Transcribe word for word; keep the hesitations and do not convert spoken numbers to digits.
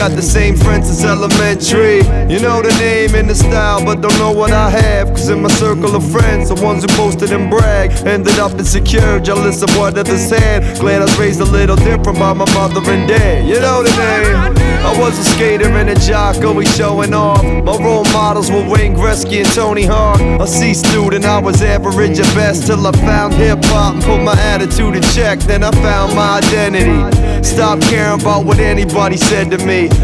Got the same friends since elementary. You know the name and the style, but don't know what I have. Cause in my circle of friends, the ones who boasted and bragged ended up insecure, jealous of what others had. Glad I was raised a little different by my mother and dad. You know the name. I was a skater and a jock, always showing off. My role models were Wayne Gretzky and Tony Hawk. A C student, I was average at best, till I found hip-hop and put my attitude in check. Then I found my identity. Stopped caring about what anybody said to me.